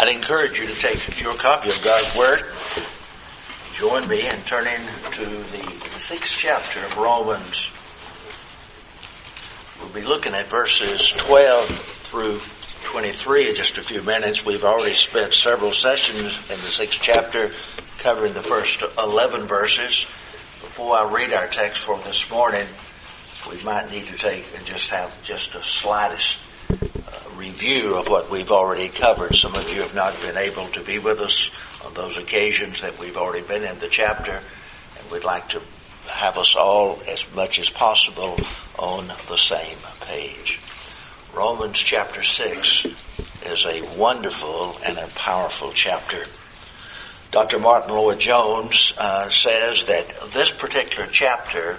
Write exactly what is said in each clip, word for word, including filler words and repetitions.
I'd encourage you to take your copy of God's Word, join me and turn into the sixth chapter of Romans. We'll be looking at verses twelve through twenty-three in just a few minutes. We've already spent several sessions in the sixth chapter covering the first eleven verses. Before I read our text for this morning, we might need to take and just have just a slightest uh, review of what we've already covered. Some of you have not been able to be with us on those occasions that we've already been in the chapter, and we'd like to have us all as much as possible on the same page. Romans chapter six is a wonderful and a powerful chapter. Doctor Martin Lloyd-Jones uh, says that this particular chapter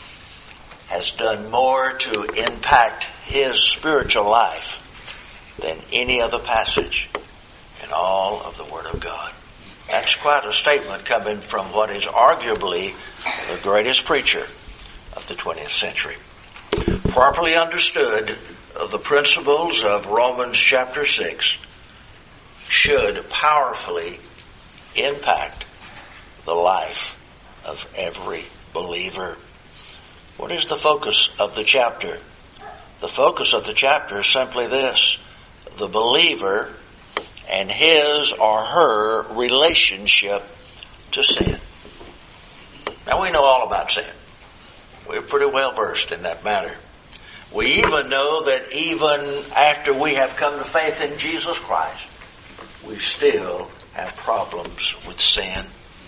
has done more to impact his spiritual life than any other passage in all of the Word of God. That's quite a statement coming from what is arguably the greatest preacher of the twentieth century. Properly understood, the principles of Romans chapter six should powerfully impact the life of every believer. What is the focus of the chapter? The focus of the chapter is simply this: the believer and his or her relationship to sin. Now, we know all about sin. We're pretty well versed in that matter. We even know that even after we have come to faith in Jesus Christ, we still have problems with sin.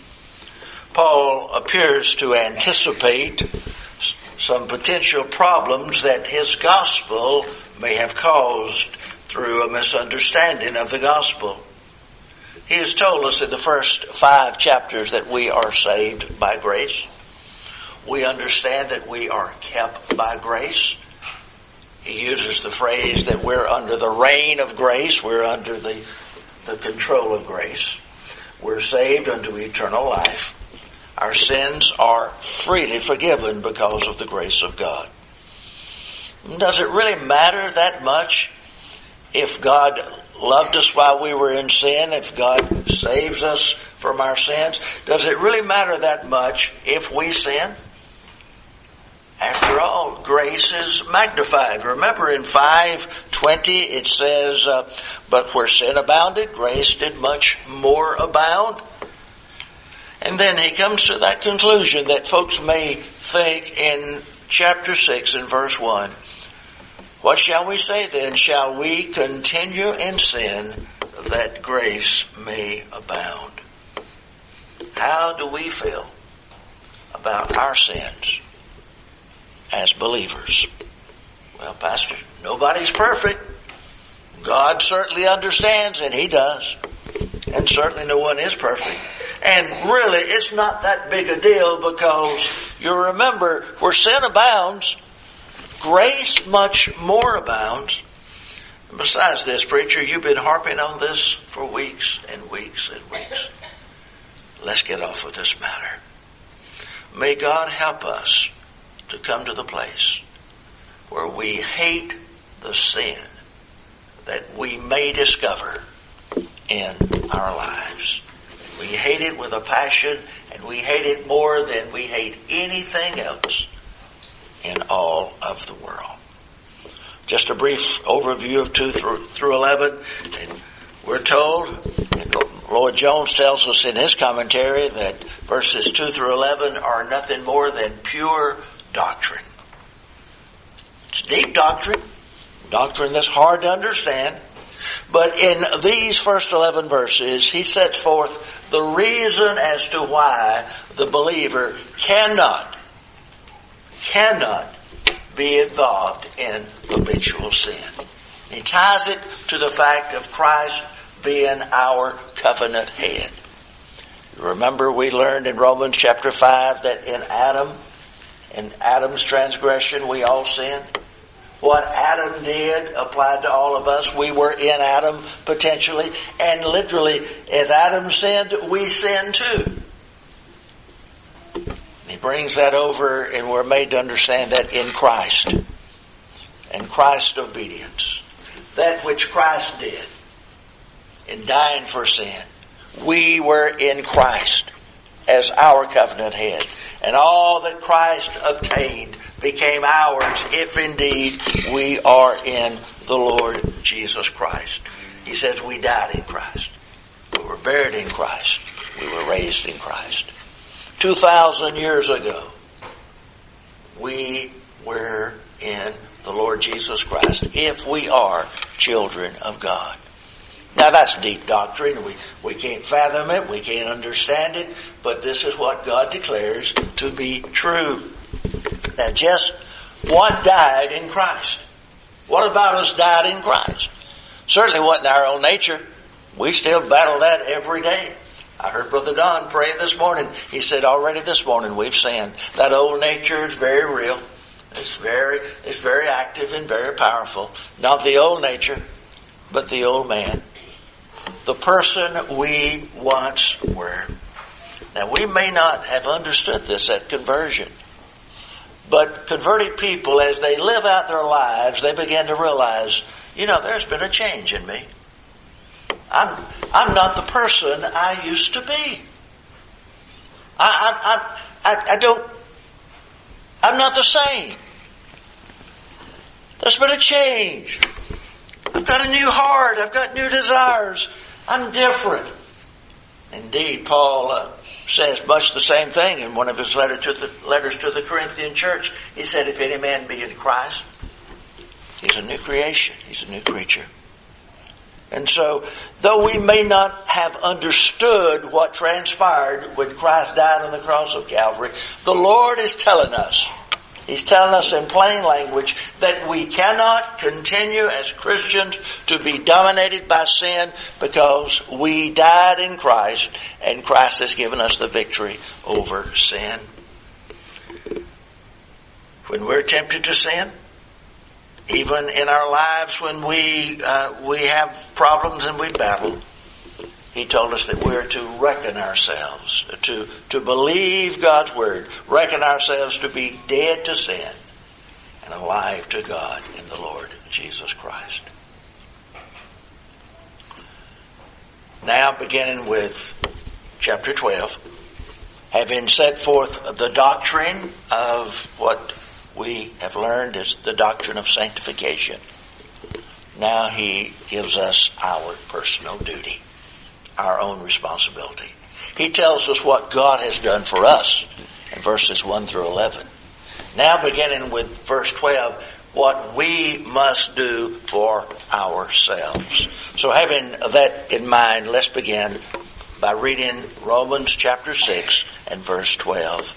Paul appears to anticipate some potential problems that his gospel may have caused through a misunderstanding of the gospel. He has told us in the first five chapters that we are saved by grace. We understand that we are kept by grace. He uses the phrase that we're under the reign of grace. We're under the, the control of grace. We're saved unto eternal life. Our sins are freely forgiven because of the grace of God. Does it really matter that much if God loved us while we were in sin, if God saves us from our sins? Does it really matter that much if we sin? After all, grace is magnified. Remember in five twenty it says, uh, but where sin abounded, grace did much more abound. And then he comes to that conclusion that folks may think in chapter six and verse one, what shall we say then? Shall we continue in sin that grace may abound? How do we feel about our sins as believers? Well, Pastor, nobody's perfect. God certainly understands, and He does. And certainly no one is perfect. And really, it's not that big a deal, because you remember, where sin abounds, grace much more abounds. And besides this, preacher, you've been harping on this for weeks and weeks and weeks. Let's get off of this matter. May God help us to come to the place where we hate the sin that we may discover in our lives. We hate it with a passion, and we hate it more than we hate anything else in all of the world. Just a brief overview of two through, through eleven. And we're told, and Lloyd-Jones tells us in his commentary, that verses two through eleven are nothing more than pure doctrine. It's deep doctrine, doctrine that's hard to understand. But in these first eleven verses, he sets forth the reason as to why the believer cannot, cannot be involved in habitual sin. He ties it to the fact of Christ being our covenant head. Remember, we learned in Romans chapter five that in Adam, in Adam's transgression, we all sinned. What Adam did applied to all of us. We were in Adam potentially, and literally, as Adam sinned, we sinned too. He brings that over, and we're made to understand that in Christ and Christ's obedience, that which Christ did in dying for sin, we were in Christ as our covenant head. And all that Christ obtained became ours if indeed we are in the Lord Jesus Christ. He says we died in Christ. We were buried in Christ. We were raised in Christ. Two thousand years ago, we were in the Lord Jesus Christ if we are children of God. Now that's deep doctrine. We, we can't fathom it. We can't understand it. But this is what God declares to be true. Now just what died in Christ? What about us died in Christ? Certainly wasn't our own nature. We still battle that every day. I heard Brother Don pray this morning. He said already this morning we've sinned. That old nature is very real. It's very, it's very active and very powerful. Not the old nature, but the old man. The person we once were. Now we may not have understood this at conversion. But converted people, as they live out their lives, they begin to realize, you know, there's been a change in me. I'm, I'm not the person I used to be. I, I, I, I don't, I'm not the same. There's been a change. I've got a new heart. I've got new desires. I'm different. Indeed, Paul uh, says much the same thing in one of his letter to the, letters to the Corinthian church. He said, if any man be in Christ, he's a new creation. He's a new creature. And so, though we may not have understood what transpired when Christ died on the cross of Calvary, the Lord is telling us, He's telling us in plain language that we cannot continue as Christians to be dominated by sin because we died in Christ and Christ has given us the victory over sin. When we're tempted to sin, even in our lives when we uh, we have problems and we battle, He told us that we're to reckon ourselves, to, to believe God's Word, reckon ourselves to be dead to sin and alive to God in the Lord Jesus Christ. Now beginning with chapter twelve, having set forth the doctrine of what we have learned is the doctrine of sanctification. Now he gives us our personal duty, our own responsibility. He tells us what God has done for us in verses one through eleven. Now beginning with verse twelve, what we must do for ourselves. So having that in mind, let's begin by reading Romans chapter six and verse twelve.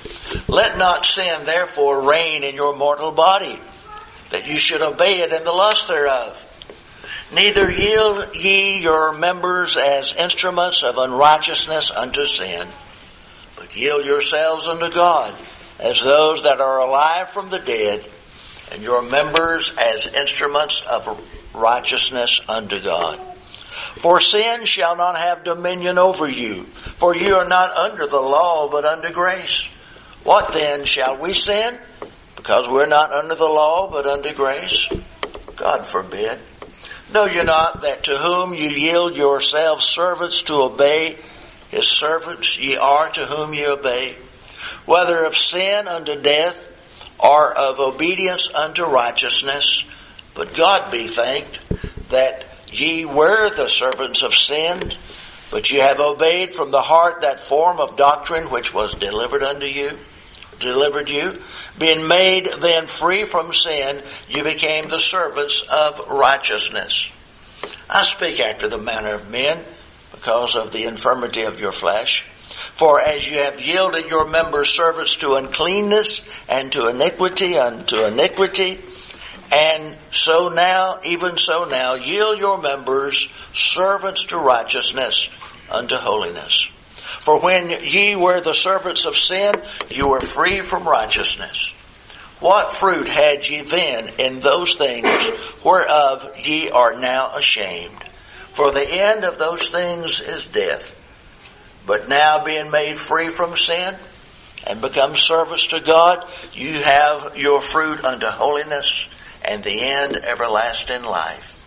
Let not sin therefore reign in your mortal body, that you should obey it in the lust thereof. Neither yield ye your members as instruments of unrighteousness unto sin, but yield yourselves unto God as those that are alive from the dead, and your members as instruments of righteousness unto God. For sin shall not have dominion over you, for you are not under the law, but under grace. What then, shall we sin? Because we're not under the law, but under grace? God forbid. Know you not that to whom you yield yourselves servants to obey, his servants ye are to whom ye obey, whether of sin unto death, or of obedience unto righteousness? But God be thanked that ye were the servants of sin, but ye have obeyed from the heart that form of doctrine which was delivered unto you, delivered you. Being made then free from sin, you became the servants of righteousness. I speak after the manner of men, because of the infirmity of your flesh. For as you have yielded your members servants to uncleanness, and to iniquity unto iniquity, and so now, even so now, yield your members servants to righteousness unto holiness. For when ye were the servants of sin, you were free from righteousness. What fruit had ye then in those things whereof ye are now ashamed? For the end of those things is death. But now being made free from sin and become servants to God, you have your fruit unto holiness, and the end everlasting life.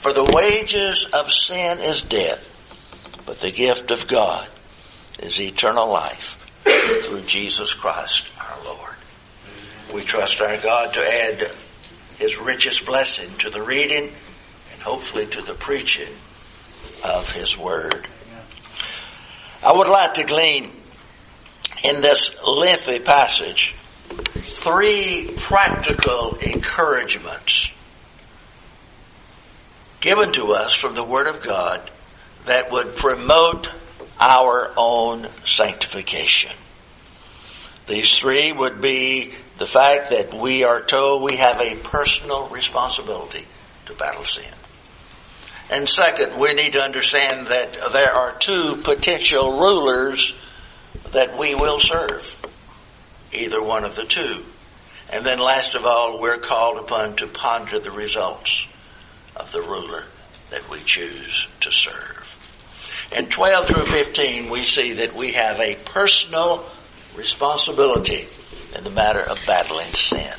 For the wages of sin is death, but the gift of God is eternal life through Jesus Christ our Lord. We trust our God to add His richest blessing to the reading and hopefully to the preaching of His Word. I would like to glean in this lengthy passage three practical encouragements given to us from the Word of God that would promote our own sanctification. These three would be the fact that we are told we have a personal responsibility to battle sin. And second, we need to understand that there are two potential rulers that we will serve. Either one of the two. And then last of all, we're called upon to ponder the results of the ruler that we choose to serve. In twelve through fifteen, we see that we have a personal responsibility in the matter of battling sin.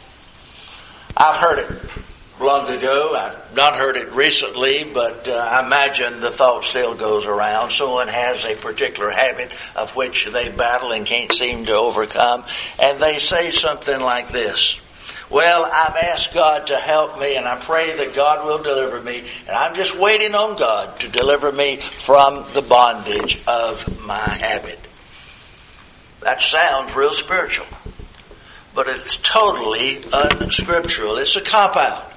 I've heard it long ago. I've not heard it recently, but uh, I imagine the thought still goes around. Someone has a particular habit of which they battle and can't seem to overcome, and they say something like this: well, I've asked God to help me, and I pray that God will deliver me, and I'm just waiting on God to deliver me from the bondage of my habit. That sounds real spiritual, but it's totally unscriptural. It's a cop-out.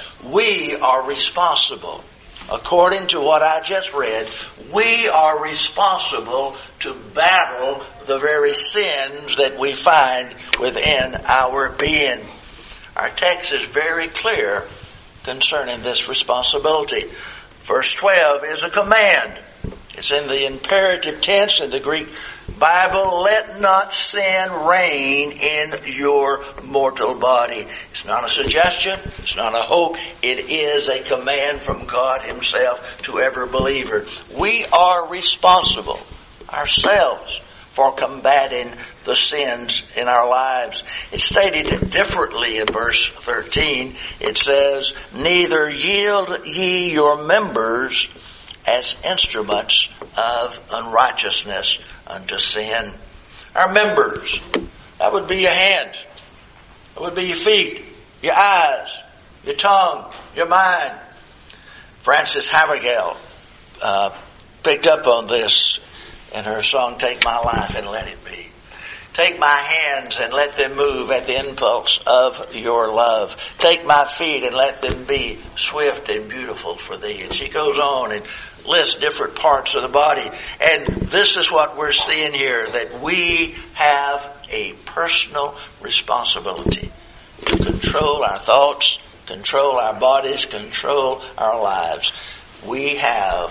We are responsible. According to what I just read, we are responsible to battle the very sins that we find within our being. Our text is very clear concerning this responsibility. Verse twelve is a command. It's in the imperative tense in the Greek Bible. Let not sin reign in your mortal body. It's not a suggestion. It's not a hope. It is a command from God Himself to every believer. We are responsible ourselves for combating the sins in our lives. It's stated differently in verse thirteen. It says, neither yield ye your members as instruments of unrighteousness unto sin. Our members, that would be your hands, that would be your feet, your eyes, your tongue, your mind. Frances Havergal uh, picked up on this in her song, Take My Life and Let It Be. Take my hands and let them move at the impulse of your love. Take my feet and let them be swift and beautiful for thee. And she goes on and lists different parts of the body. And this is what we're seeing here, that we have a personal responsibility to control our thoughts, control our bodies, control our lives. We have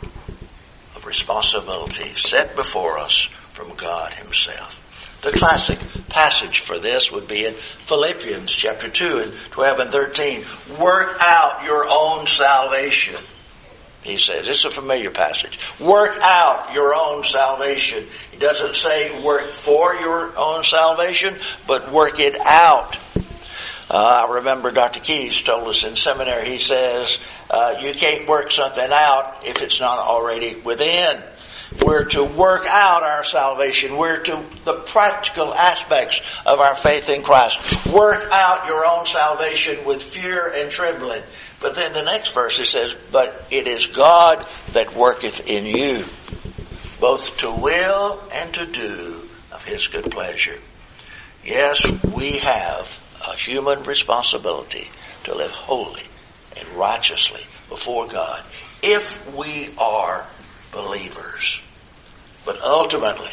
a responsibility set before us from God Himself. The classic passage for this would be in Philippians chapter two and twelve and thirteen. Work out your own salvation. He says, it's a familiar passage. Work out your own salvation. He doesn't say work for your own salvation, but work it out. Uh, I remember Doctor Keys told us in seminary, he says, uh, you can't work something out if it's not already within. We're to work out our salvation. We're to the practical aspects of our faith in Christ. Work out your own salvation with fear and trembling. But then the next verse it says, but it is God that worketh in you, both to will and to do of His good pleasure. Yes, we have a human responsibility to live holy and righteously before God if we are believers. But ultimately,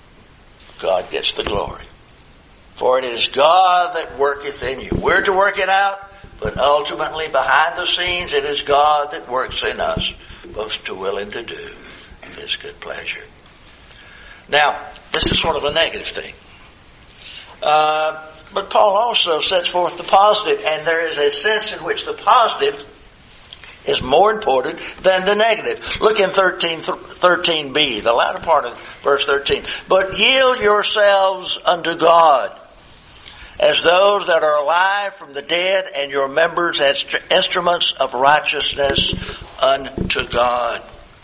God gets the glory. For it is God that worketh in you. We're to work it out, but ultimately behind the scenes it is God that works in us, both to will and to do of His good pleasure. Now, this is sort of a negative thing. Uh, but Paul also sets forth the positive, and there is a sense in which the positive is more important than the negative. Look in thirteen, thirteen b, the latter part of verse thirteen. But yield yourselves unto God, as those that are alive from the dead, and your members as instruments of righteousness unto God.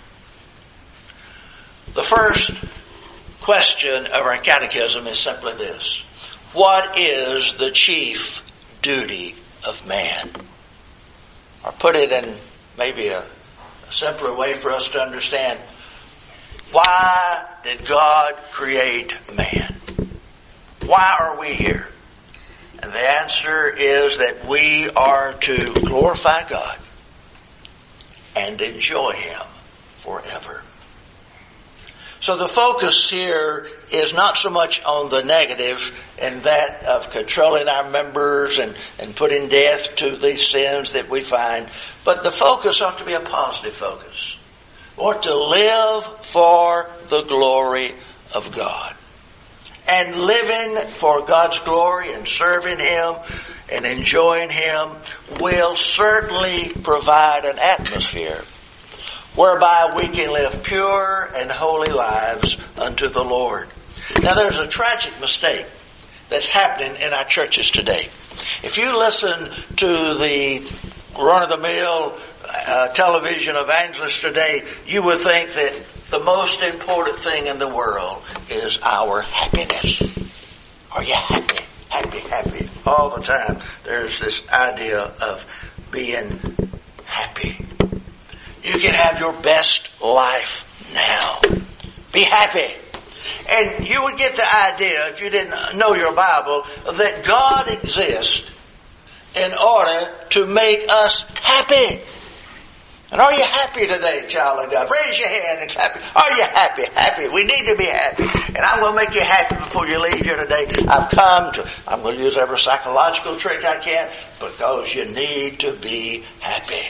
The first question of our catechism is simply this: what is the chief duty of man? Or put it in maybe a, a simpler way for us to understand, why did God create man? Why are we here? And the answer is that we are to glorify God and enjoy Him forever. So the focus here is not so much on the negative and that of controlling our members and, and putting death to these sins that we find, but the focus ought to be a positive focus. We want to live for the glory of God. And living for God's glory and serving Him and enjoying Him will certainly provide an atmosphere whereby we can live pure and holy lives unto the Lord. Now there's a tragic mistake that's happening in our churches today. If you listen to the run-of-the-mill uh, television evangelists today, you would think that the most important thing in the world is our happiness. Are you happy? Happy, happy. All the time there's this idea of being happy. You can have your best life now. Be happy. And you would get the idea, if you didn't know your Bible, that God exists in order to make us happy. And are you happy today, child of God? Raise your hand and clap. Are you happy? Happy. We need to be happy. And I'm going to make you happy before you leave here today. I've come to, I'm going to use every psychological trick I can, because you need to be happy.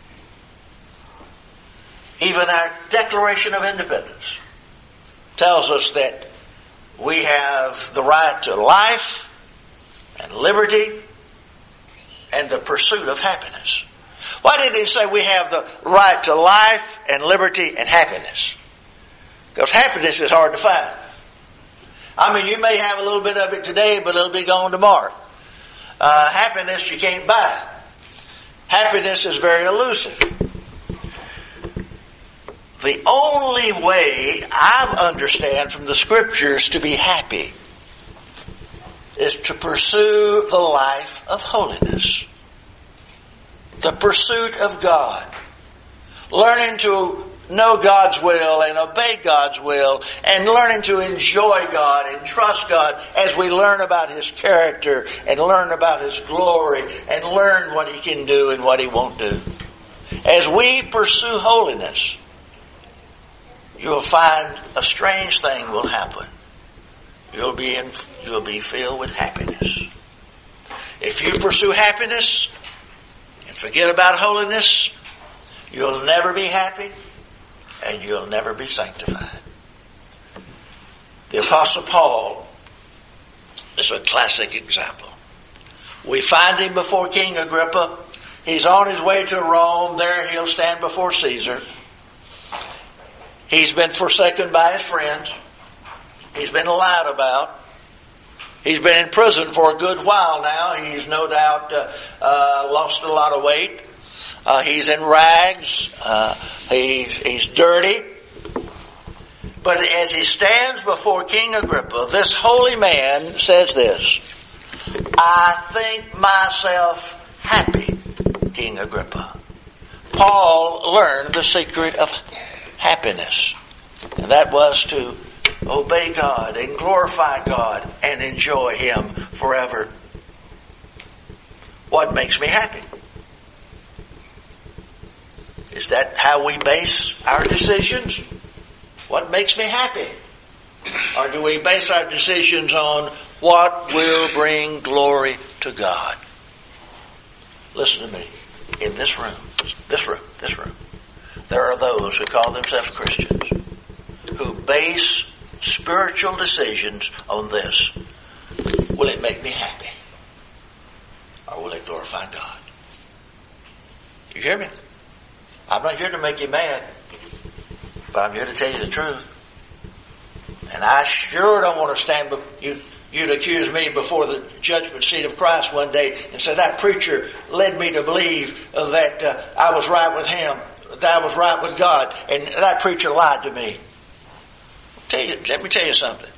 Even our Declaration of Independence tells us that we have the right to life and liberty and the pursuit of happiness. Why did he say we have the right to life and liberty and happiness? Because happiness is hard to find. I mean, you may have a little bit of it today, but it'll be gone tomorrow. Uh, happiness you can't buy. Happiness is very elusive. The only way I understand from the Scriptures to be happy is to pursue the life of holiness. The pursuit of God. Learning to know God's will and obey God's will, and learning to enjoy God and trust God as we learn about His character and learn about His glory and learn what He can do and what He won't do. As we pursue holiness, you'll find a strange thing will happen. You'll be in, you'll be filled with happiness. If you pursue happiness and forget about holiness, you'll never be happy and you'll never be sanctified. The Apostle Paul is a classic example. We find him before King Agrippa. He's on his way to Rome. There he'll stand before Caesar. He's been forsaken by his friends. He's been lied about. He's been in prison for a good while now. He's no doubt uh, uh, lost a lot of weight. Uh, he's in rags. Uh, he's, he's dirty. But as he stands before King Agrippa, this holy man says this: I think myself happy, King Agrippa. Paul learned the secret of happiness. And that was to obey God and glorify God and enjoy Him forever. What makes me happy? Is that how we base our decisions? What makes me happy? Or do we base our decisions on what will bring glory to God? Listen to me. In this room, this room, this room, there are those who call themselves Christians who base spiritual decisions on this. Will it make me happy? Or will it glorify God? You hear me? I'm not here to make you mad, but I'm here to tell you the truth. And I sure don't want to stand you you'd accuse me before the judgment seat of Christ one day and say, that preacher led me to believe that uh, I was right with him, that I was right with God, and that preacher lied to me. Tell you, let me tell you something.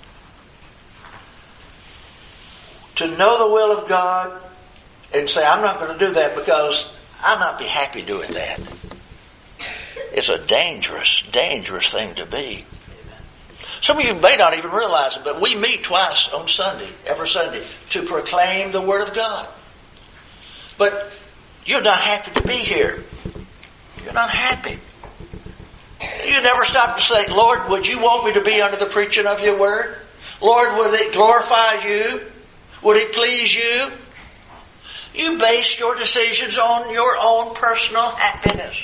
To know the will of God and say, I'm not going to do that because I'll not be happy doing that. It's a dangerous, dangerous thing to be. Some of you may not even realize it, but we meet twice on Sunday, every Sunday, to proclaim the Word of God. But you're not happy to be here. You're not happy. You never stop to say, Lord, would you want me to be under the preaching of your Word? Lord, would it glorify you? Would it please you? You base your decisions on your own personal happiness.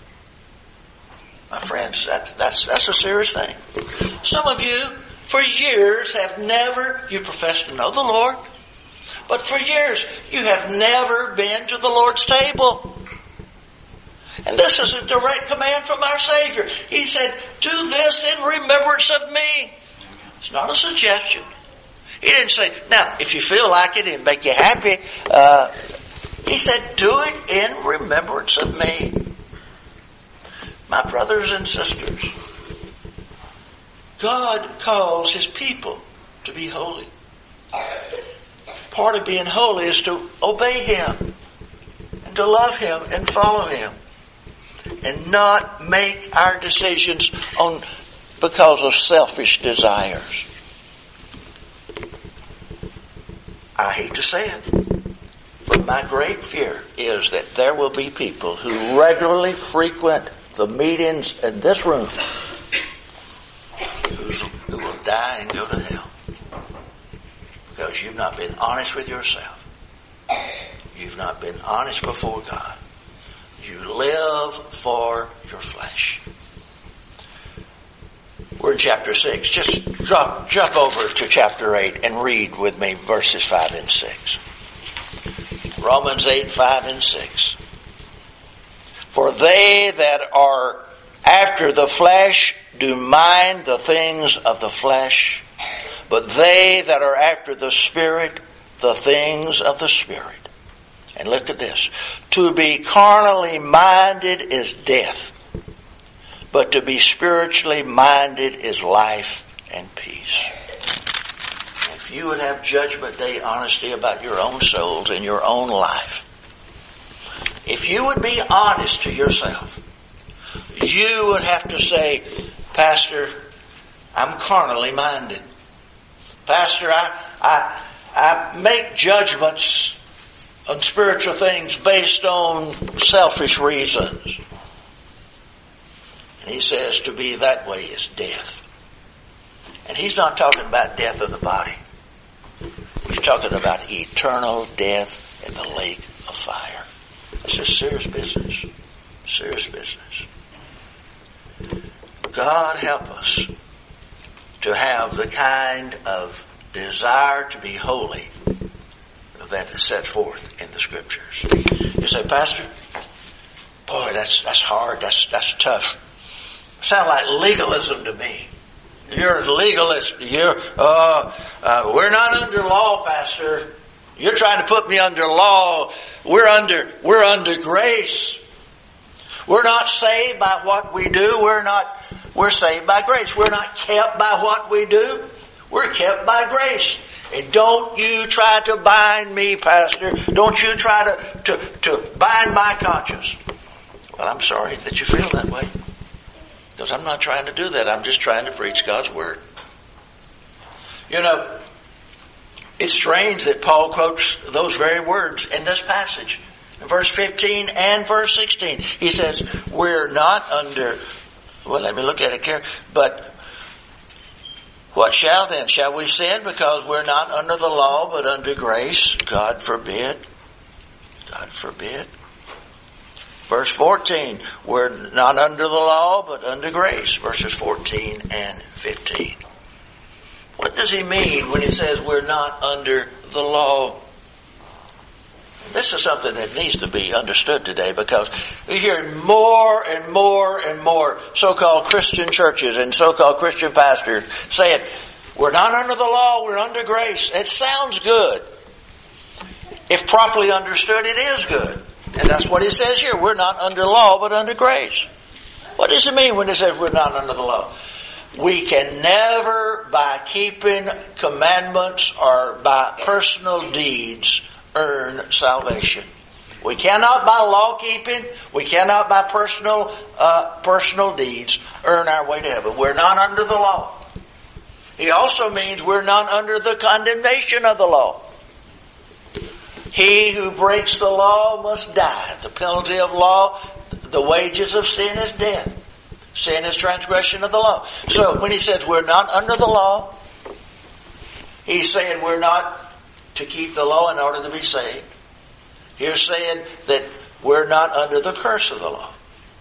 My friends, that, that's, that's a serious thing. Some of you, for years, have never, you profess to know the Lord, but for years, you have never been to the Lord's table. And this is a direct command from our Savior. He said, do this in remembrance of me. It's not a suggestion. He didn't say, now, if you feel like it and make you happy, uh, he said, do it in remembrance of me. My brothers and sisters, God calls His people to be holy. Part of being holy is to obey Him and to love Him and follow Him and not make our decisions on because of selfish desires. I hate to say it, but my great fear is that there will be people who regularly frequent the meetings in this room who will die and go to hell because you've not been honest with yourself. You've not been honest before God. You live for your flesh. We're in chapter six. Just drop, jump over to chapter eight and read with me verses five and six. Romans eight, five and six. For they that are after the flesh do mind the things of the flesh, but they that are after the Spirit, the things of the Spirit. And look at this. To be carnally minded is death, but to be spiritually minded is life and peace. If you would have judgment day honesty about your own souls and your own life, if you would be honest to yourself, you would have to say, Pastor, I'm carnally minded. Pastor, I, I, I make judgments on spiritual things based on selfish reasons. And he says to be that way is death. And he's not talking about death of the body. He's talking about eternal death in the lake of fire. It's a serious business. Serious business. God help us to have the kind of desire to be holy that is set forth in the Scriptures. You say, Pastor, boy, that's that's hard. That's that's tough. Sound like legalism to me. You're a legalist. You're uh, uh, we're not under law, Pastor. You're trying to put me under law. We're under we're under grace. We're not saved by what we do. We're not we're saved by grace. We're not kept by what we do. We're kept by grace. And don't you try to bind me, Pastor. Don't you try to, to, to bind my conscience. Well, I'm sorry that you feel that way. Because I'm not trying to do that. I'm just trying to preach God's Word. You know, it's strange that Paul quotes those very words in this passage. In verse fifteen and verse sixteen. He says, we're not under, well, let me look at it here. But what shall then? Shall we sin because we're not under the law but under grace? God forbid. God forbid. Verse fourteen, we're not under the law but under grace. Verses fourteen and fifteen. What does he mean when he says we're not under the law? This is something that needs to be understood today because we hear more and more and more so-called Christian churches and so-called Christian pastors saying, We're not under the law, we're under grace. It sounds good. If properly understood, it is good. And that's what he says here. We're not under law, but under grace. What does it mean when it says we're not under the law? We can never, by keeping commandments or by personal deeds, earn salvation. We cannot by law keeping, we cannot by personal uh, personal deeds earn our way to heaven. We're not under the law. He also means we're not under the condemnation of the law. He who breaks the law must die. The penalty of law, the wages of sin is death. Sin is transgression of the law. So when he says we're not under the law, he's saying we're not to keep the law in order to be saved. He's saying that we're not under the curse of the law.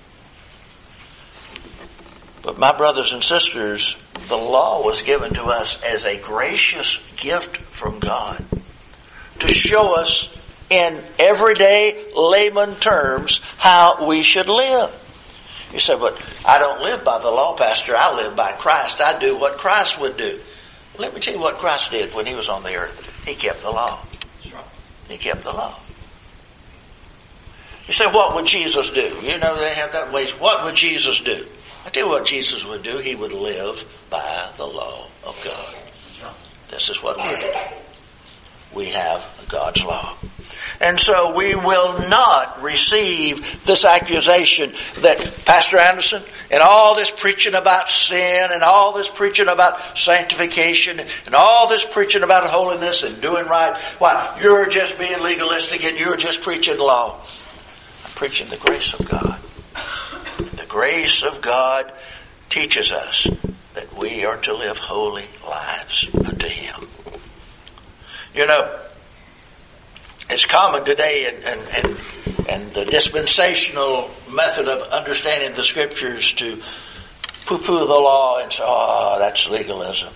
But my brothers and sisters, the law was given to us as a gracious gift from God to show us in everyday layman terms how we should live. You say, but I don't live by the law, Pastor. I live by Christ. I do what Christ would do. Let me tell you what Christ did when he was on the earth. He kept the law. He kept the law. You say, what would Jesus do? You know, they have that way. What would Jesus do? I tell you what Jesus would do. He would live by the law of God. This is what we're to do. We have God's law. And so we will not receive this accusation that Pastor Anderson and all this preaching about sin and all this preaching about sanctification and all this preaching about holiness and doing right, why, you're just being legalistic and you're just preaching law. I'm preaching the grace of God. And the grace of God teaches us that we are to live holy lives unto Him. You know, it's common today in, in, in, in the dispensational method of understanding the Scriptures to poo-poo the law and say, oh, that's legalism.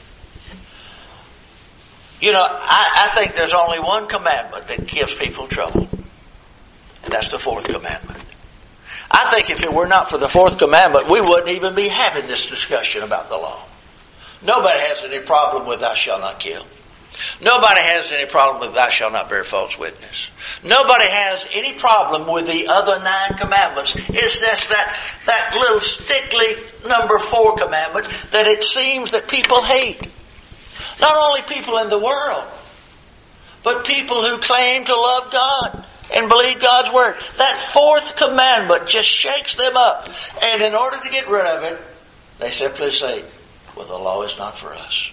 You know, I, I think there's only one commandment that gives people trouble. And that's the fourth commandment. I think if it were not for the fourth commandment, we wouldn't even be having this discussion about the law. Nobody has any problem with thou shalt not kill. Nobody has any problem with thou shalt not bear false witness. Nobody has any problem with the other nine commandments. It's just that, that little stickly number four commandment that it seems that people hate. Not only people in the world, but people who claim to love God and believe God's Word. That fourth commandment just shakes them up. And in order to get rid of it, they simply say, well, the law is not for us.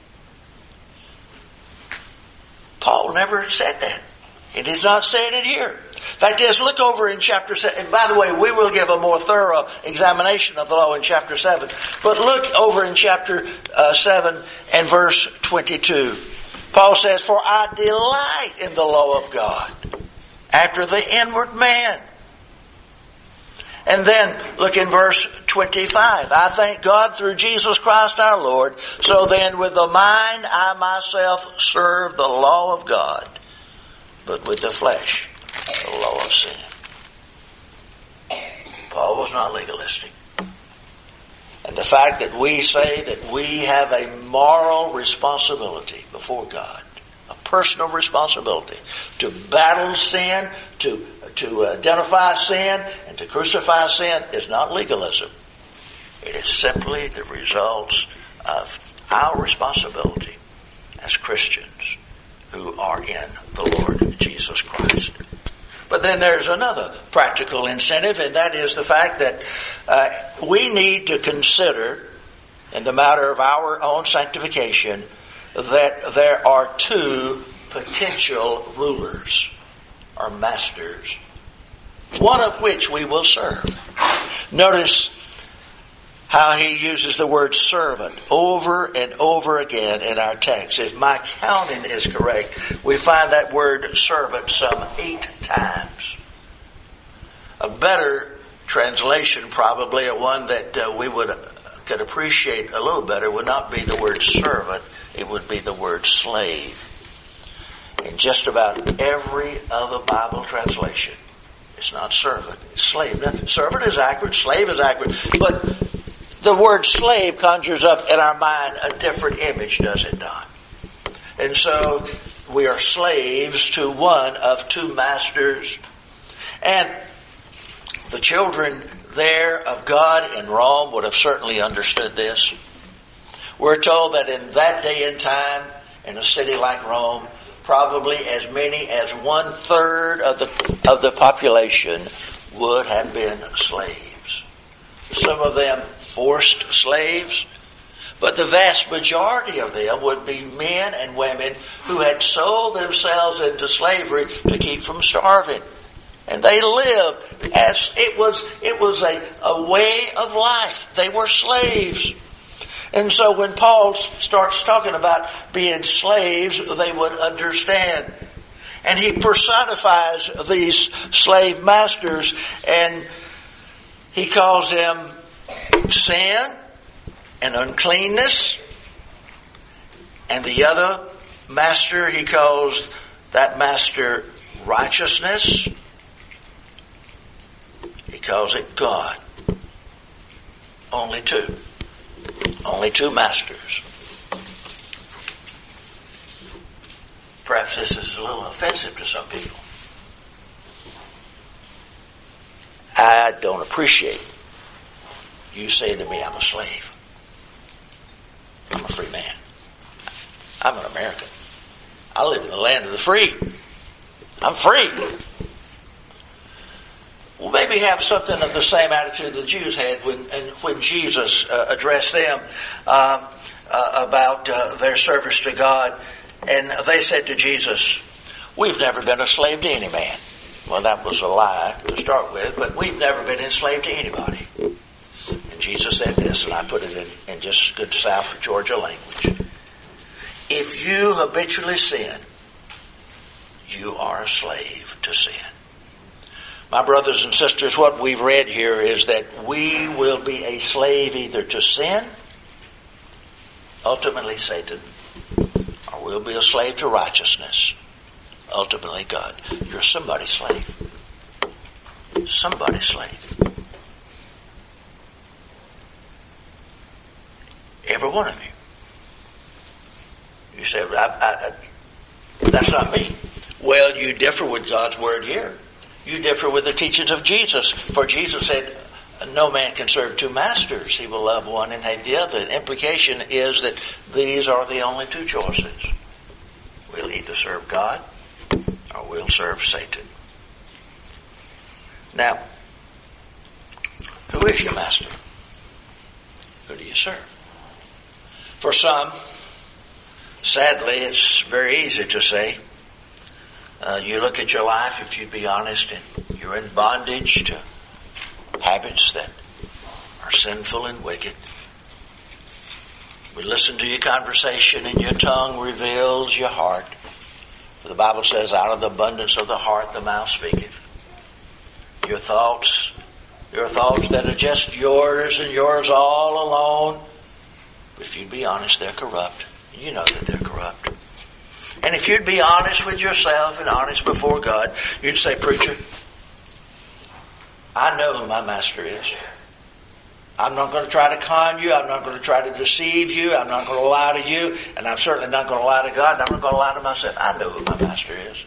Paul never said that. He is not saying it here. In fact, just look over in chapter seven. And by the way, we will give a more thorough examination of the law in chapter seven. But look over in chapter uh, seven and verse twenty-two. Paul says, for I delight in the law of God after the inward man. And then look in verse twenty-five. I thank God through Jesus Christ our Lord. So then with the mind I myself serve the law of God, but with the flesh the law of sin. Paul was not legalistic. And the fact that we say that we have a moral responsibility before God, a personal responsibility to battle sin, to to identify sin, and to crucify sin is not legalism. It is simply the results of our responsibility as Christians who are in the Lord Jesus Christ. But then there's another practical incentive, and that is the fact that uh, we need to consider, in the matter of our own sanctification, that there are two potential rulers or masters, one of which we will serve. Notice how he uses the word servant over and over again in our text. If my counting is correct, we find that word servant some eight times. A better translation, probably, or one that uh, we would uh, could appreciate a little better, would not be the word servant, it would be the word slave. In just about every other Bible translation, it's not servant, it's slave. Now, servant is accurate, slave is accurate, but the word slave conjures up in our mind a different image, does it not? And so we are slaves to one of two masters. And the children there of God in Rome would have certainly understood this. We're told that in that day and time, in a city like Rome, probably as many as one third of the of the population would have been slaves. Some of them forced slaves, but the vast majority of them would be men and women who had sold themselves into slavery to keep from starving. And they lived as it was, it was a, a way of life. They were slaves. And so when Paul starts talking about being slaves, they would understand. And he personifies these slave masters, and he calls them sin and uncleanness. And the other master, he calls that master righteousness. He calls it God. Only two. Only two masters. Perhaps this is a little offensive to some people. I don't appreciate you saying to me I'm a slave. I'm a free man. I'm an American. I live in the land of the free. I'm free. We'll maybe have something of the same attitude the Jews had when and when Jesus uh, addressed them um, uh, about uh, their service to God. And they said to Jesus, "We've never been a slave to any man." Well, that was a lie to start with, but we've never been enslaved to anybody. And Jesus said this, and I put it in, in just good South Georgia language. If you habitually sin, you are a slave to sin. My brothers and sisters, what we've read here is that we will be a slave either to sin, ultimately Satan, or we'll be a slave to righteousness, ultimately God. You're somebody's slave. Somebody's slave. Every one of you. You say, I, I, I, that's not me. Well, you differ with God's word here. You differ with the teachings of Jesus. For Jesus said, no man can serve two masters. He will love one and hate the other. The implication is that these are the only two choices. We'll either serve God or we'll serve Satan. Now, who is your master? Who do you serve? For some, sadly, it's very easy to say, Uh, you look at your life, if you'd be honest, and you're in bondage to habits that are sinful and wicked. We listen to your conversation and your tongue reveals your heart. For the Bible says, out of the abundance of the heart the mouth speaketh. Your thoughts, your thoughts that are just yours and yours all alone. But if you'd be honest, they're corrupt. You know that they're corrupt. And if you'd be honest with yourself and honest before God, you'd say, preacher, I know who my master is. I'm not going to try to con you. I'm not going to try to deceive you. I'm not going to lie to you. And I'm certainly not going to lie to God. And I'm not going to lie to myself. I know who my master is.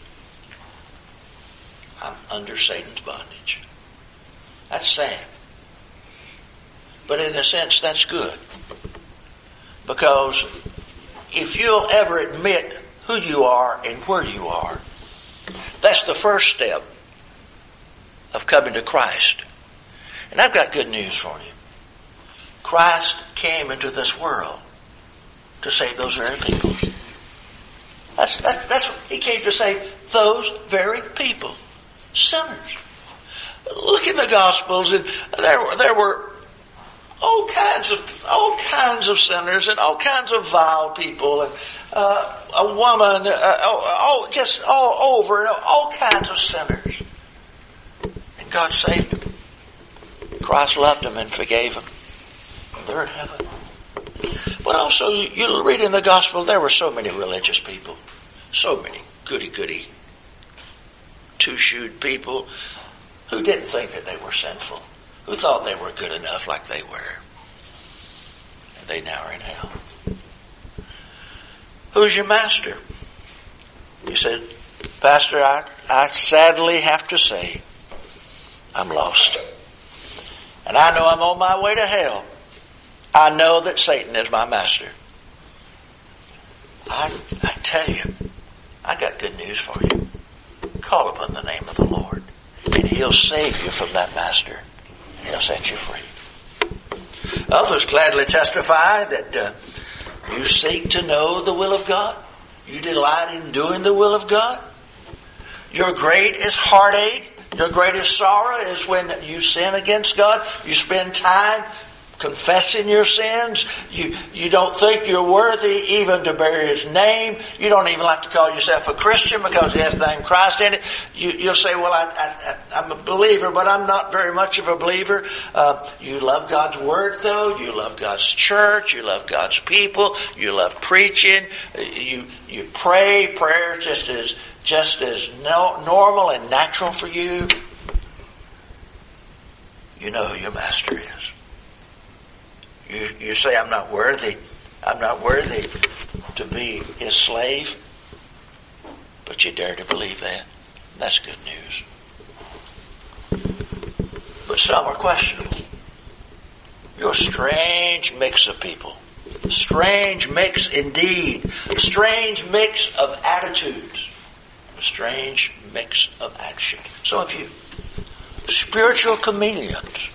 I'm under Satan's bondage. That's sad. But in a sense, that's good. Because if you'll ever admit who you are and where you are, that's the first step of coming to Christ. And I've got good news for you. Christ came into this world to save those very people. That's, that's, that's He came to save those very people. Sinners. Look in the Gospels, and there were, there were all kinds of all kinds of sinners and all kinds of vile people, and uh, a woman, uh, all, just all over, all kinds of sinners. And God saved them. Christ loved them and forgave them. They're in heaven. But also, you read in the Gospel, there were so many religious people, so many goody-goody, two-shoed people who didn't think that they were sinful, who thought they were good enough like they were. they now are in hell. Who's your master? He said, Pastor, I, I sadly have to say, I'm lost. And I know I'm on my way to hell. I know that Satan is my master. I, I tell you, I got good news for you. Call upon the name of the Lord, and He'll save you from that master. He'll set you free. Others gladly testify that uh, you seek to know the will of God. You delight in doing the will of God. Your greatest heartache, your greatest sorrow is when you sin against God. You spend time confessing your sins. You you don't think you're worthy even to bear His name. You don't even like to call yourself a Christian because it has the name Christ in it. You, you'll say, well, I, I, I'm a believer, but I'm not very much of a believer. Uh, you love God's Word, though. You love God's church. You love God's people. You love preaching. You you pray. Prayer just as just as no, normal and natural for you. You know who your master is. You, you say, I'm not worthy. I'm not worthy to be His slave. But you dare to believe that. That's good news. But some are questionable. You're a strange mix of people. A strange mix indeed. A strange mix of attitudes. A strange mix of action. Some of you, spiritual chameleons.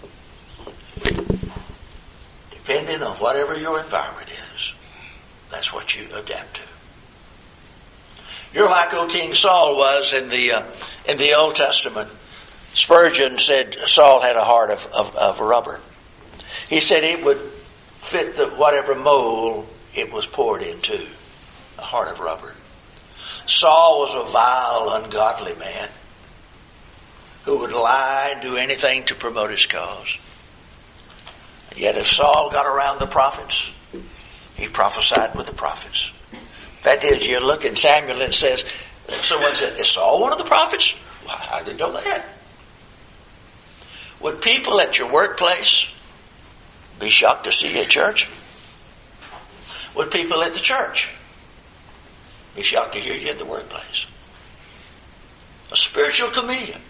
Depending on whatever your environment is, that's what you adapt to. You're like old King Saul was in the uh, in the Old Testament. Spurgeon said Saul had a heart of, of, of rubber. He said it would fit the whatever mold it was poured into. A heart of rubber. Saul was a vile, ungodly man who would lie and do anything to promote his cause. Yet if Saul got around the prophets, he prophesied with the prophets. In fact, is you look in Samuel and it says, someone said, is Saul one of the prophets? Well, how did they know that? Would people at your workplace be shocked to see you at church? Would people at the church be shocked to hear you at the workplace? A spiritual chameleon.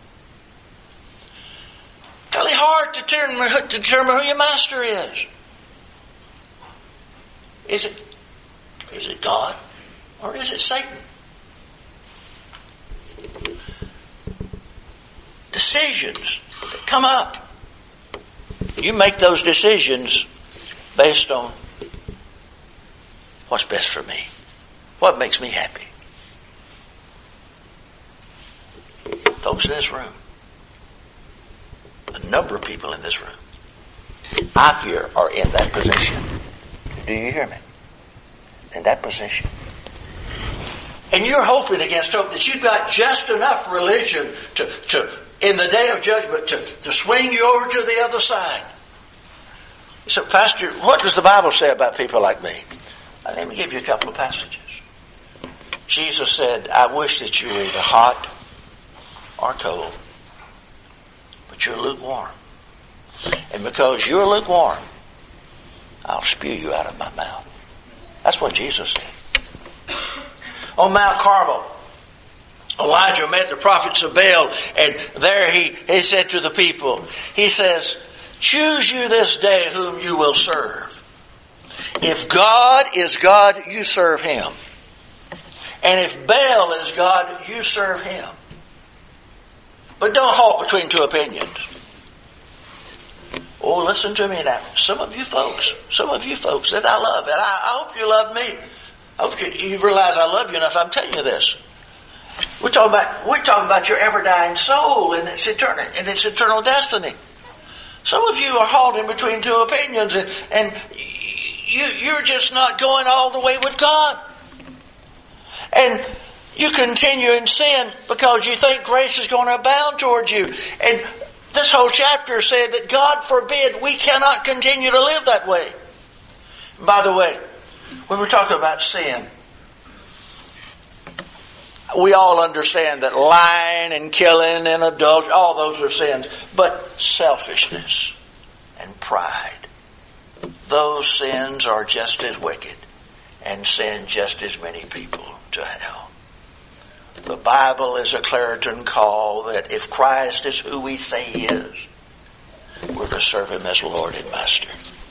Really hard to determine, to determine who your master is. Is it, is it God or is it Satan? Decisions that come up. You make those decisions based on what's best for me. What makes me happy. Folks in this room, a number of people in this room, I fear, are in that position. Do you hear me? In that position. And you're hoping against hope that you've got just enough religion to, to in the day of judgment, to, to swing you over to the other side. So, Pastor, what does the Bible say about people like me? Now, let me give you a couple of passages. Jesus said, I wish that you were either hot or cold. But you're lukewarm. And because you're lukewarm, I'll spew you out of my mouth. That's what Jesus said. On Mount Carmel, Elijah met the prophets of Baal, and there he, he said to the people, he says, choose you this day whom you will serve. If God is God, you serve Him. And if Baal is God, you serve him. But don't halt between two opinions. Oh, listen to me now. Some of you folks, some of you folks that I love, and I, I hope you love me. I hope you, you realize I love you enough. I'm telling you this. We're talking about we're talking about your ever dying soul and its eternal and its eternal destiny. Some of you are halting between two opinions, and and you you're just not going all the way with God. And you continue in sin because you think grace is going to abound towards you. And this whole chapter said that God forbid we cannot continue to live that way. By the way, when we're talking about sin, we all understand that lying and killing and adultery, all those are sins. But selfishness and pride, those sins are just as wicked and send just as many people to hell. The Bible is a clarion call that if Christ is who we say He is, we're to serve Him as Lord and Master.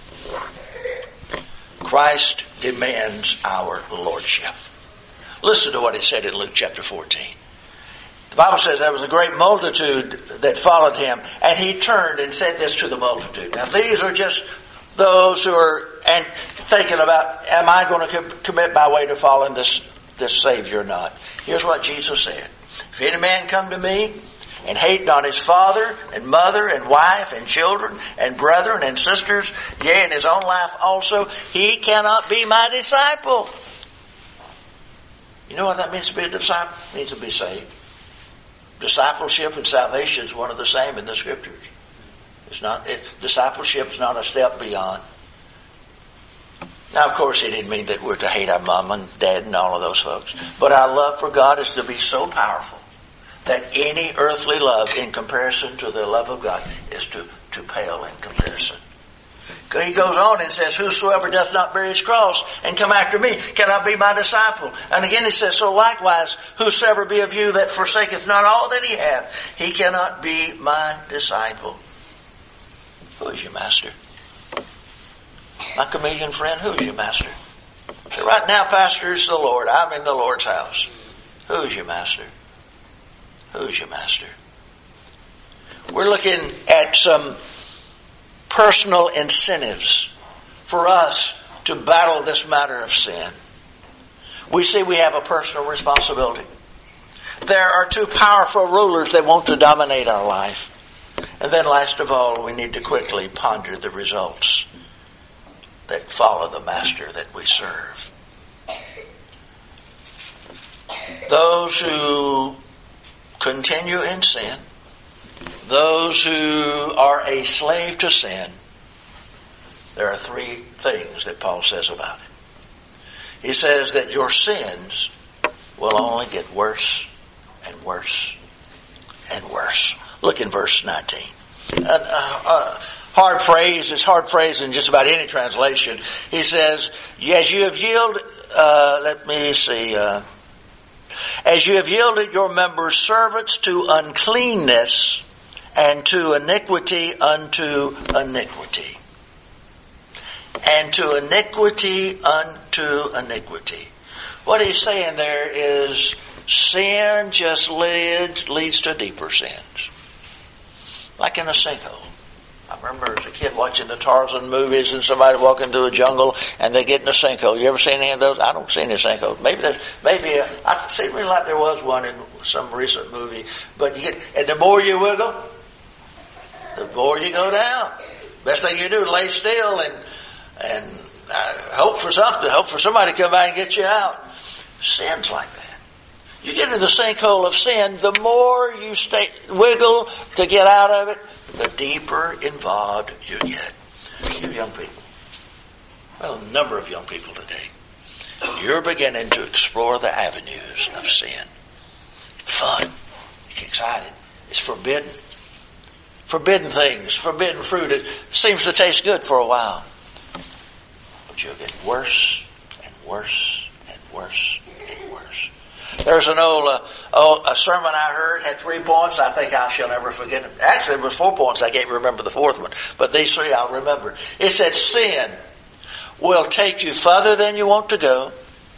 Christ demands our lordship. Listen to what He said in Luke chapter fourteen. The Bible says there was a great multitude that followed Him, and He turned and said this to the multitude. Now these are just those who are and thinking about, am I going to co- commit my way to following this, this Savior or not? Here's what Jesus said. If any man come to me and hate not his father and mother and wife and children and brethren and sisters, yea, and his own life also, he cannot be my disciple. You know what that means to be a disciple? It means to be saved. Discipleship and salvation is one of the same in the Scriptures. It's not, it, discipleship's not a step beyond. Now, of course, He didn't mean that we're to hate our mom and dad and all of those folks. But our love for God is to be so powerful that any earthly love in comparison to the love of God is to, to pale in comparison. He goes on and says, whosoever doth not bear his cross and come after me cannot be my disciple. And again he says, so likewise, whosoever be of you that forsaketh not all that he hath, he cannot be my disciple. Who is your master? My chameleon friend, who is your master? So right now, Pastor, it's the Lord. I'm in the Lord's house. Who is your master? Who is your master? We're looking at some personal incentives for us to battle this matter of sin. We see we have a personal responsibility. There are two powerful rulers that want to dominate our life. And then last of all, we need to quickly ponder the results that follow the master that we serve. Those who continue in sin, those who are a slave to sin, there are three things that Paul says about it. He says that your sins will only get worse and worse and worse. Look in verse nineteen. A, a, a hard phrase, it's hard phrase in just about any translation. He says, as you have yielded, uh, let me see, uh, as you have yielded your members servants to uncleanness and to iniquity unto iniquity. And to iniquity unto iniquity. What he's saying there is sin just leads, leads to deeper sins. Like in a sinkhole. I remember as a kid watching the Tarzan movies and somebody walking through a jungle and they get in a sinkhole. You ever seen any of those? I don't see any sinkholes. Maybe there's, maybe, a, I seem like there was one in some recent movie. But you get, and the more you wiggle, the more you go down. Best thing you do, lay still and, and uh, hope for something. Hope for somebody to come by and get you out. Sin's like that. You get in the sinkhole of sin, the more you stay, wiggle to get out of it, the deeper involved you get. You young people, well, a number of young people today, you're beginning to explore the avenues of sin. Fun. It's exciting. It's forbidden. Forbidden things, forbidden fruit. It seems to taste good for a while. But you'll get worse and worse and worse and worse. There's an old, uh, old a sermon I heard, had three points. I think I shall never forget it. Actually, it was four points. I can't remember the fourth one. But these three I'll remember. It said, sin will take you further than you want to go,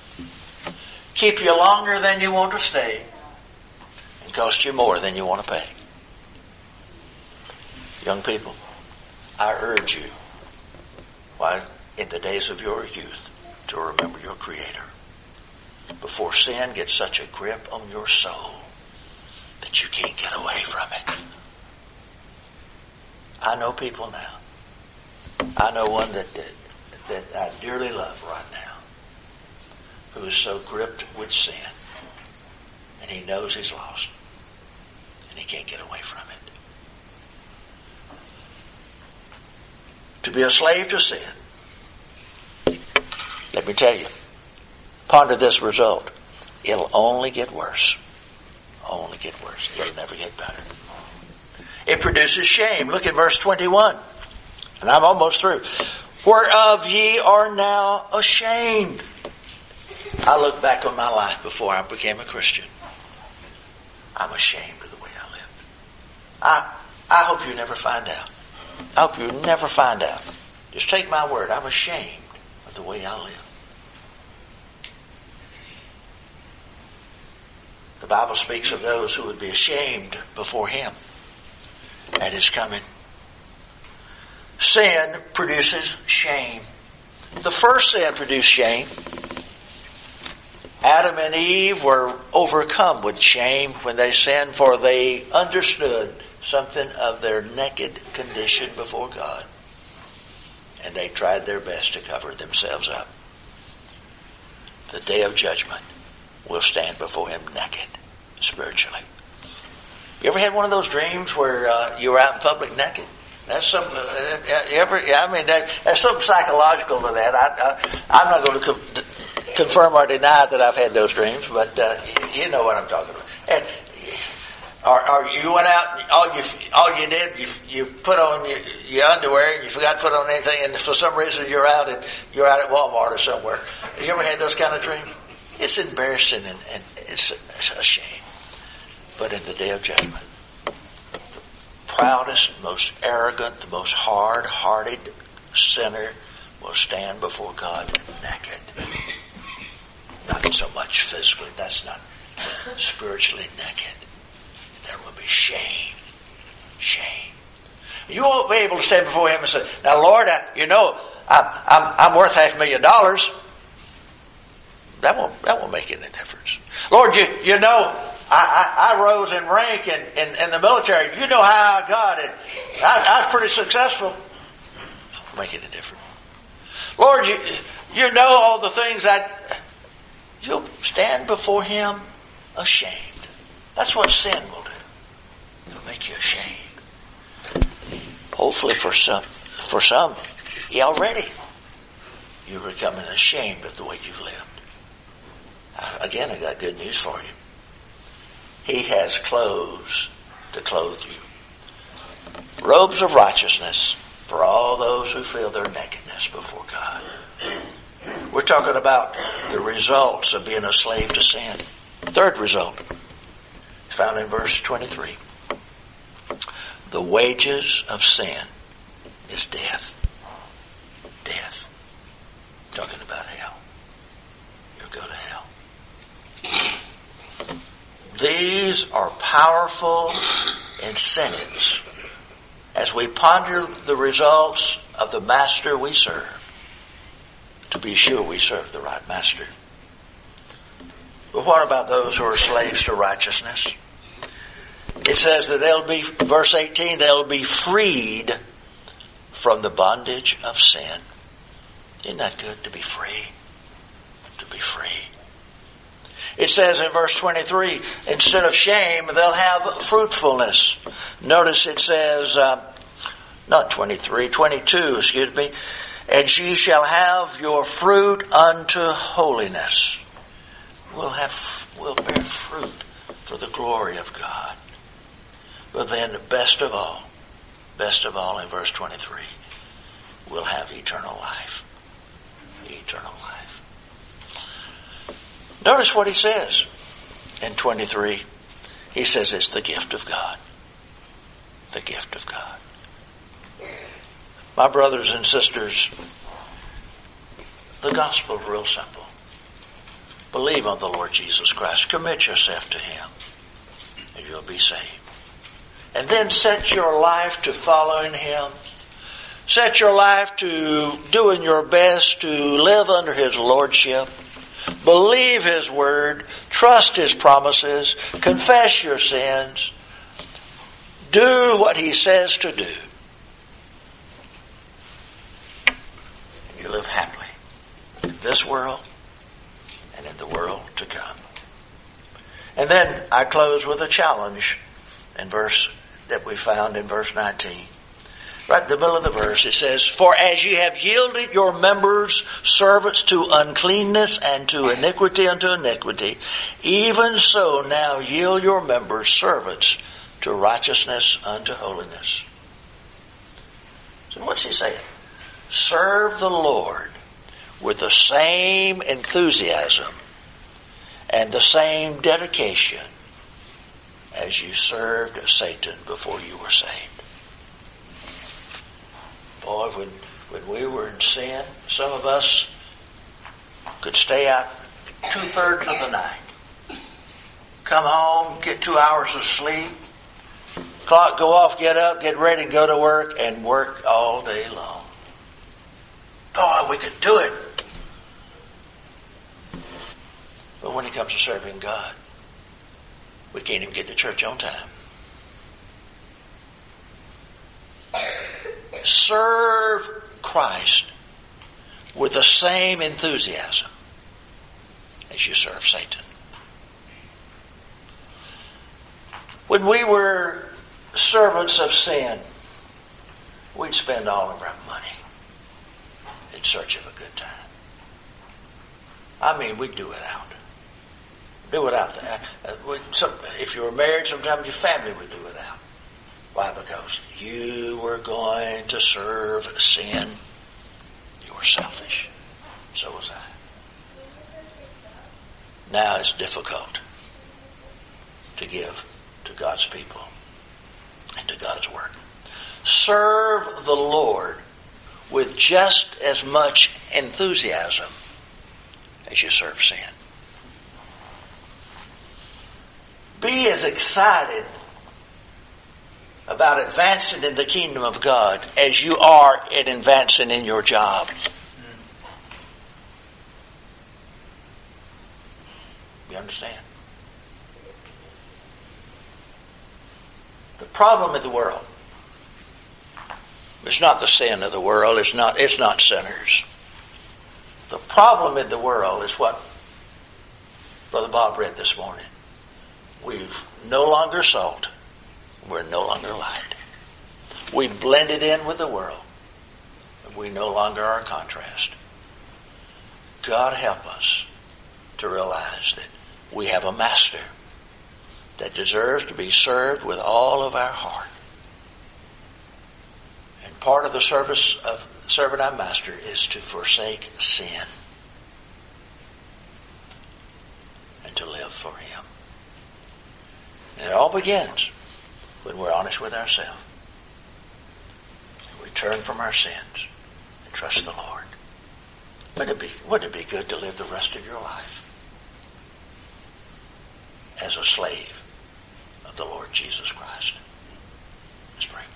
keep you longer than you want to stay, and cost you more than you want to pay. Young people, I urge you, why, in the days of your youth, to remember your Creator. Before sin gets such a grip on your soul that you can't get away from it. I know people now. I know one that, that, that I dearly love right now, who is so gripped with sin, and he knows he's lost, and he can't get away from it. To be a slave to sin, let me tell you, ponder this result. It'll only get worse. Only get worse. It'll never get better. It produces shame. Look at verse twenty-one. And I'm almost through. whereof ye are now ashamed. I look back on my life before I became a Christian. I'm ashamed of the way I lived. I, I hope you never find out. I hope you never find out. Just take my word. I'm ashamed of the way I live. The Bible speaks of those who would be ashamed before Him at His coming. Sin produces shame. The first sin produced shame. Adam and Eve were overcome with shame when they sinned, for they understood something of their naked condition before God. And they tried their best to cover themselves up. The day of judgment will stand before Him naked, spiritually. You ever had one of those dreams where uh, you were out in public naked? That's some. Uh, ever? I mean, that, there's something psychological to that. I, I, I'm not going to co- confirm or deny that I've had those dreams, but uh, you know what I'm talking about. And, or, or you went out, and all you all you did, you you put on your, your underwear, and you forgot to put on anything, and for some reason you're out at you're out at Walmart or somewhere. You ever had those kind of dreams? It's embarrassing and, and it's, it's a shame. But in the day of judgment, the proudest, most arrogant, the most hard-hearted sinner will stand before God naked. Not so much physically, that's not spiritually naked. There will be shame. Shame. You won't be able to stand before Him and say, now Lord, I, you know, I'm, I'm, I'm worth half a million dollars. That won't, that won't make any difference. Lord, you, you know, I, I, I rose in rank in, in, in the military. You know how I got it. I, I was pretty successful. That won't make any difference. Lord, you, you know all the things that you'll stand before Him ashamed. That's what sin will do. It'll make you ashamed. Hopefully for some, for some, you already, you're becoming ashamed of the way you've lived. Again, I got good news for you. He has clothes to clothe you. Robes of righteousness for all those who feel their nakedness before God. We're talking about the results of being a slave to sin. Third result, found in verse twenty-three. The wages of sin is death. Death. Talking about hell. You'll go to hell. These are powerful incentives as we ponder the results of the master we serve, to be sure we serve the right master. But what about those who are slaves to righteousness? It says that they'll be, verse eighteen, they'll be freed from the bondage of sin. Isn't that good to be free? To be free. It says in verse twenty-three, instead of shame, they'll have fruitfulness. Notice it says, uh, not twenty-three, twenty-two, excuse me, and ye shall have your fruit unto holiness. We'll have, we'll bear fruit for the glory of God. But then, best of all, best of all, in verse twenty-three, we'll have eternal life. Eternal life. Notice what he says in twenty-three. He says it's the gift of God. The gift of God. My brothers and sisters, the gospel is real simple. Believe on the Lord Jesus Christ. Commit yourself to Him, and you'll be saved. And then set your life to following Him. Set your life to doing your best to live under His lordship. Believe His word. Trust His promises. Confess your sins. Do what He says to do. And you live happily in this world and in the world to come. And then I close with a challenge in verse that we found in verse nineteen. Right in the middle of the verse, it says, for as ye have yielded your members servants to uncleanness and to iniquity unto iniquity, even so now yield your members servants to righteousness unto holiness. So what's he saying? serve the Lord with the same enthusiasm and the same dedication as you served Satan before you were saved. Boy, when, when we were in sin, some of us could stay out two-thirds of the night. Come home, get two hours of sleep, clock go off, get up, get ready, go to work, and work all day long. Boy, we could do it. But when it comes to serving God, we can't even get to church on time. Serve Christ with the same enthusiasm as you serve Satan. When we were servants of sin, we'd spend all of our money in search of a good time. I mean, we'd do it out. Do it out there. Uh, some, if you were married, sometimes your family would do it out. Why? Because you were going to serve sin. You were selfish. So was I. Now it's difficult to give to God's people and to God's work. Serve the Lord with just as much enthusiasm as you serve sin. Be as excited about advancing in the kingdom of God as you are in advancing in your job. You understand? The problem in the world is not the sin of the world. It's not, it's not sinners. The problem in the world is what Brother Bob read this morning. We've no longer salt. We're no longer light. We blended in with the world. We no longer are contrast. God help us to realize that we have a master that deserves to be served with all of our heart. And part of the service of serving our master is to forsake sin and to live for him. And it all begins when we're honest with ourselves. We turn from our sins and trust the Lord. Wouldn't it be, wouldn't it be good to live the rest of your life as a slave of the Lord Jesus Christ? Let's pray.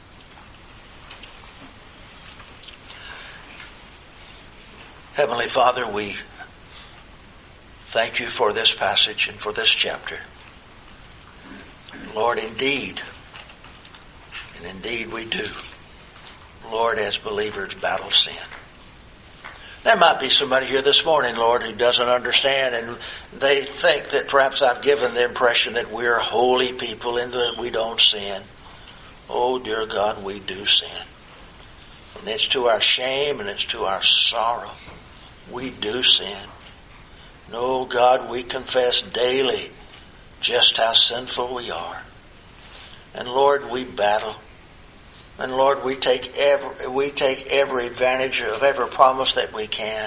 Heavenly Father, we thank you for this passage and for this chapter. Lord, indeed, and indeed we do, Lord, as believers, battle sin. There might be somebody here this morning, Lord, who doesn't understand, and they think that perhaps I've given the impression that we're holy people and that we don't sin. Oh, dear God, we do sin. And it's to our shame and it's to our sorrow. We do sin. No, God, we confess daily just how sinful we are. And Lord, we battle. And Lord, we take every, we take every advantage of every promise that we can.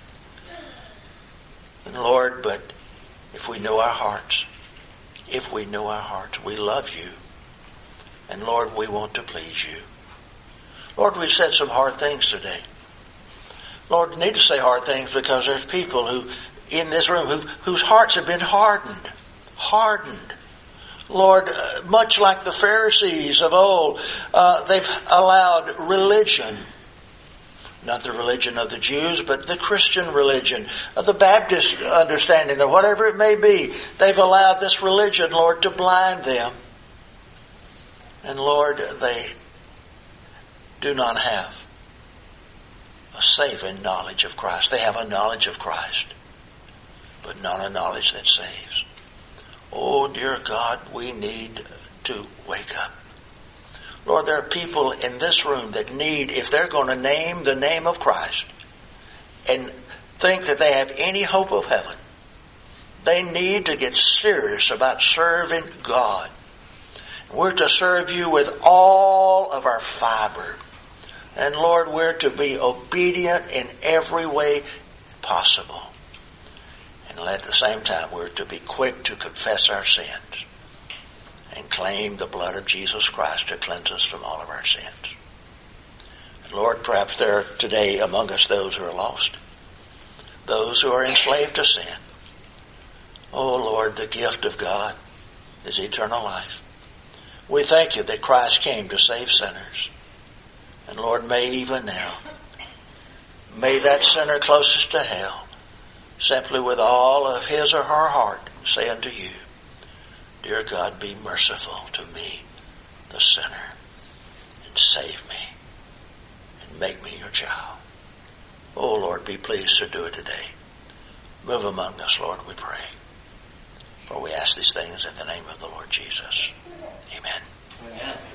And Lord, but if we know our hearts, if we know our hearts, we love you. And Lord, we want to please you. Lord, we've said some hard things today. Lord, we need to say hard things because there's people who, in this room, who, whose hearts have been hardened. Hardened. Lord, uh, much like the Pharisees of old, uh, they've allowed religion, not the religion of the Jews, but the Christian religion, uh, the Baptist understanding, or whatever it may be. They've allowed this religion, Lord, to blind them. And Lord, they do not have a saving knowledge of Christ. They have a knowledge of Christ, but not a knowledge that saves. Oh, dear God, we need to wake up. Lord, there are people in this room that need, if they're going to name the name of Christ and think that they have any hope of heaven, they need to get serious about serving God. We're to serve you with all of our fiber, And Lord, we're to be obedient in every way possible. And at the same time, we're to be quick to confess our sins and claim the blood of Jesus Christ to cleanse us from all of our sins. And Lord, perhaps there are today among us those who are lost, those who are enslaved to sin. Oh Lord, the gift of God is eternal life. We thank you that Christ came to save sinners. And Lord, may even now, may that sinner closest to hell, simply with all of his or her heart, say unto you, dear God, be merciful to me, the sinner, and save me, and make me your child. Oh Lord, be pleased to do it today. Move among us, Lord, we pray. For we ask these things in the name of the Lord Jesus. Amen. Amen.